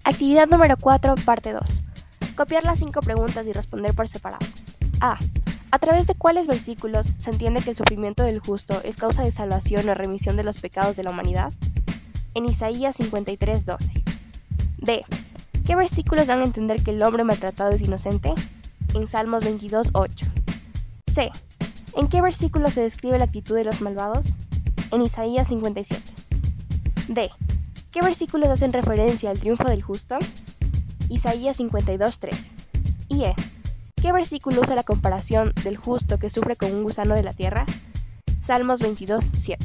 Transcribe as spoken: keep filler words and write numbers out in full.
Actividad número cuatro, parte dos. Copiar las cinco preguntas y responder por separado. A. ¿A través de cuáles versículos se entiende que el sufrimiento del justo es causa de salvación o remisión de los pecados de la humanidad? En Isaías cincuenta y tres, doce. D. ¿Qué versículos dan a entender que el hombre maltratado es inocente? En Salmos veintidós, ocho. C. ¿En qué versículo se describe la actitud de los malvados? En Isaías cincuenta y siete. D. ¿Qué versículos hacen referencia al triunfo del justo? Isaías cincuenta y dos, trece. Y E. ¿Qué versículo usa la comparación del justo que sufre con un gusano de la tierra? Salmos veintidós, siete.